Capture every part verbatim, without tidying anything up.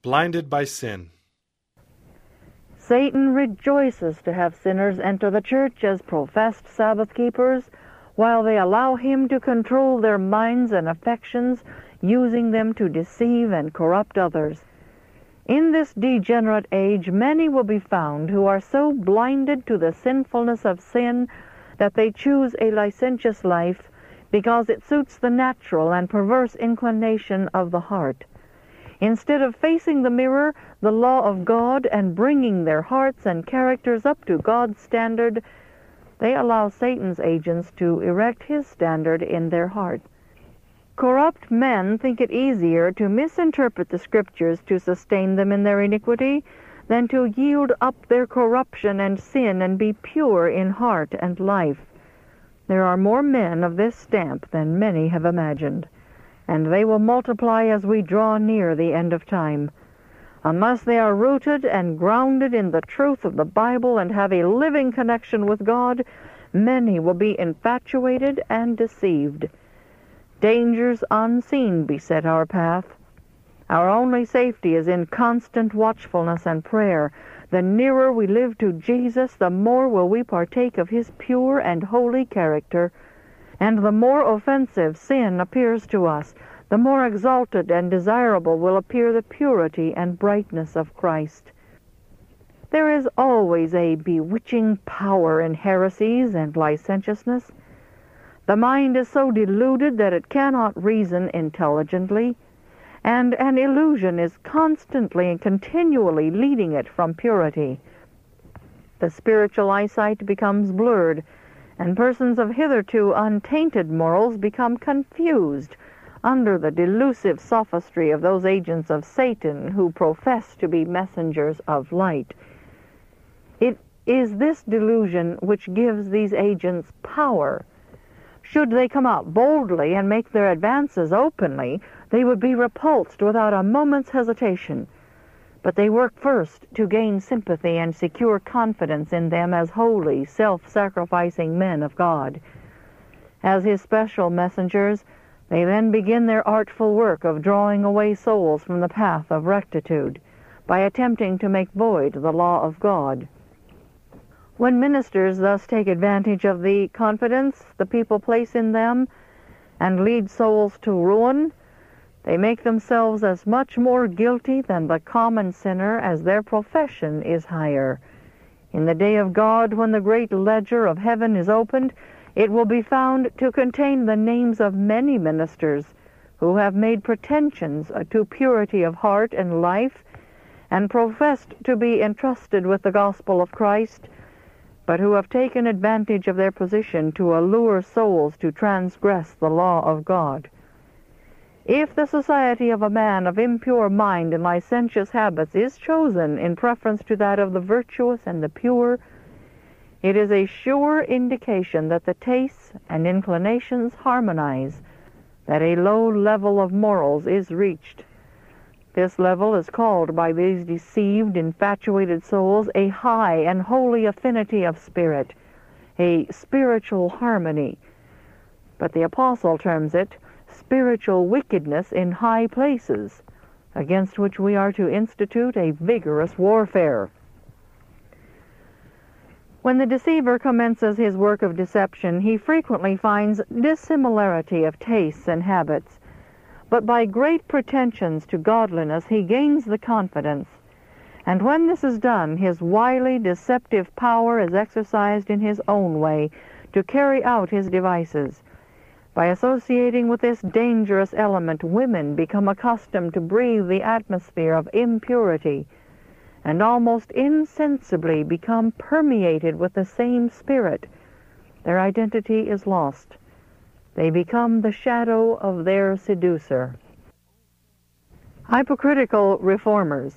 Blinded by sin. Satan rejoices to have sinners enter the church as professed Sabbath keepers, while they allow him to control their minds and affections, using them to deceive and corrupt others. In this degenerate age, many will be found who are so blinded to the sinfulness of sin that they choose a licentious life because it suits the natural and perverse inclination of the heart. Instead of facing the mirror, the law of God, and bringing their hearts and characters up to God's standard, they allow Satan's agents to erect his standard in their heart. Corrupt men think it easier to misinterpret the Scriptures to sustain them in their iniquity than to yield up their corruption and sin and be pure in heart and life. There are more men of this stamp than many have imagined, and they will multiply as we draw near the end of time. Unless they are rooted and grounded in the truth of the Bible and have a living connection with God, many will be infatuated and deceived. Dangers unseen beset our path. Our only safety is in constant watchfulness and prayer. The nearer we live to Jesus, the more will we partake of his pure and holy character, and the more offensive sin appears to us, the more exalted and desirable will appear the purity and brightness of Christ. There is always a bewitching power in heresies and licentiousness. The mind is so deluded that it cannot reason intelligently, and an illusion is constantly and continually leading it from purity. The spiritual eyesight becomes blurred, and persons of hitherto untainted morals become confused under the delusive sophistry of those agents of Satan who profess to be messengers of light. It is this delusion which gives these agents power. Should they come out boldly and make their advances openly, they would be repulsed without a moment's hesitation. But they work first to gain sympathy and secure confidence in them as holy, self-sacrificing men of God. As his special messengers, they then begin their artful work of drawing away souls from the path of rectitude by attempting to make void the law of God. When ministers thus take advantage of the confidence the people place in them and lead souls to ruin, they make themselves as much more guilty than the common sinner as their profession is higher. In the day of God, when the great ledger of heaven is opened, it will be found to contain the names of many ministers who have made pretensions to purity of heart and life and professed to be entrusted with the gospel of Christ, but who have taken advantage of their position to allure souls to transgress the law of God. If the society of a man of impure mind and licentious habits is chosen in preference to that of the virtuous and the pure, it is a sure indication that the tastes and inclinations harmonize, that a low level of morals is reached. This level is called by these deceived, infatuated souls a high and holy affinity of spirit, a spiritual harmony. But the apostle terms it spiritual wickedness in high places, against which we are to institute a vigorous warfare. When the deceiver commences his work of deception, he frequently finds dissimilarity of tastes and habits, but by great pretensions to godliness he gains the confidence, and when this is done, his wily, deceptive power is exercised in his own way to carry out his devices. By associating with this dangerous element, women become accustomed to breathe the atmosphere of impurity, and almost insensibly become permeated with the same spirit. Their identity is lost. They become the shadow of their seducer. Hypocritical reformers.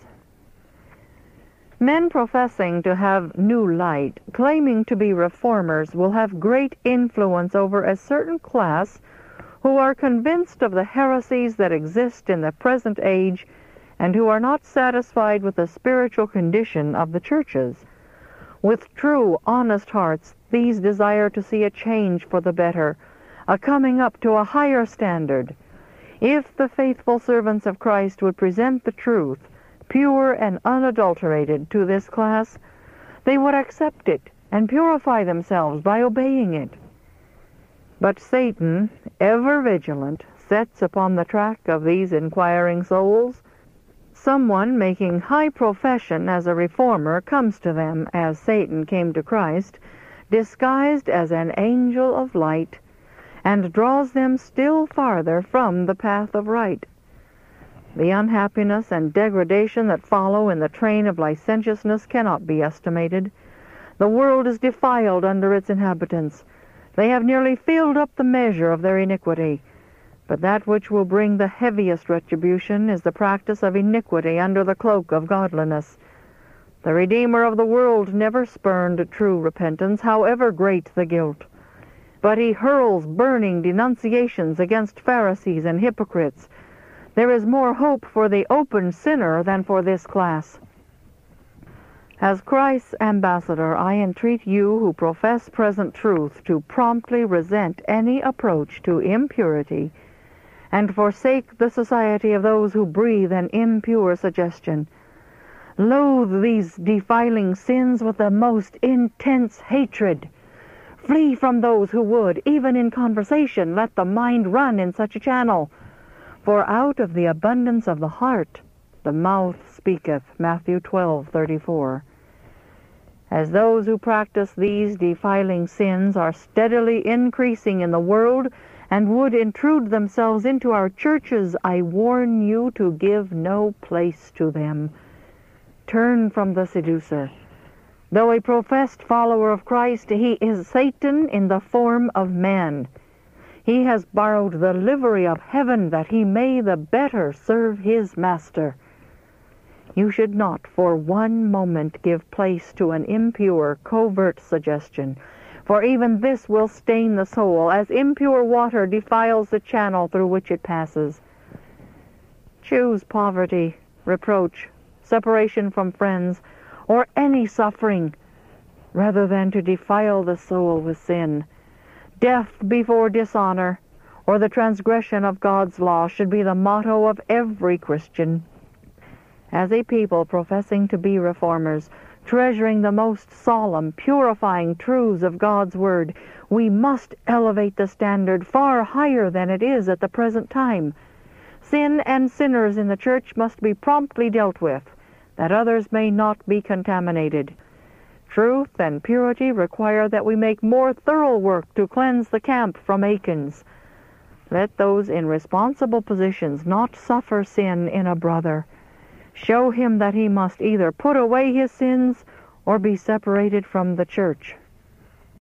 Men professing to have new light, claiming to be reformers, will have great influence over a certain class who are convinced of the heresies that exist in the present age and who are not satisfied with the spiritual condition of the churches. With true, honest hearts, these desire to see a change for the better, a coming up to a higher standard. If the faithful servants of Christ would present the truth, pure and unadulterated to this class, they would accept it and purify themselves by obeying it. But Satan, ever vigilant, sets upon the track of these inquiring souls. Someone making high profession as a reformer comes to them, as Satan came to Christ, disguised as an angel of light, and draws them still farther from the path of right. The unhappiness and degradation that follow in the train of licentiousness cannot be estimated. The world is defiled under its inhabitants. They have nearly filled up the measure of their iniquity. But that which will bring the heaviest retribution is the practice of iniquity under the cloak of godliness. The Redeemer of the world never spurned true repentance, however great the guilt. But he hurls burning denunciations against Pharisees and hypocrites. There is more hope for the open sinner than for this class. As Christ's ambassador, I entreat you who profess present truth to promptly resent any approach to impurity and forsake the society of those who breathe an impure suggestion. Loathe these defiling sins with the most intense hatred. Flee from those who would, even in conversation, let the mind run in such a channel. For out of the abundance of the heart the mouth speaketh. Matthew twelve thirty-four. As those who practice these defiling sins are steadily increasing in the world and would intrude themselves into our churches, I warn you to give no place to them. Turn from the seducer. Though a professed follower of Christ, he is Satan in the form of man. He has borrowed the livery of heaven that he may the better serve his master. You should not for one moment give place to an impure, covert suggestion, for even this will stain the soul, as impure water defiles the channel through which it passes. Choose poverty, reproach, separation from friends, or any suffering, rather than to defile the soul with sin. Death before dishonor, or the transgression of God's law, should be the motto of every Christian. As a people professing to be reformers, treasuring the most solemn, purifying truths of God's Word, we must elevate the standard far higher than it is at the present time. Sin and sinners in the church must be promptly dealt with, that others may not be contaminated. Truth and purity require that we make more thorough work to cleanse the camp from Achans. Let those in responsible positions not suffer sin in a brother. Show him that he must either put away his sins or be separated from the church.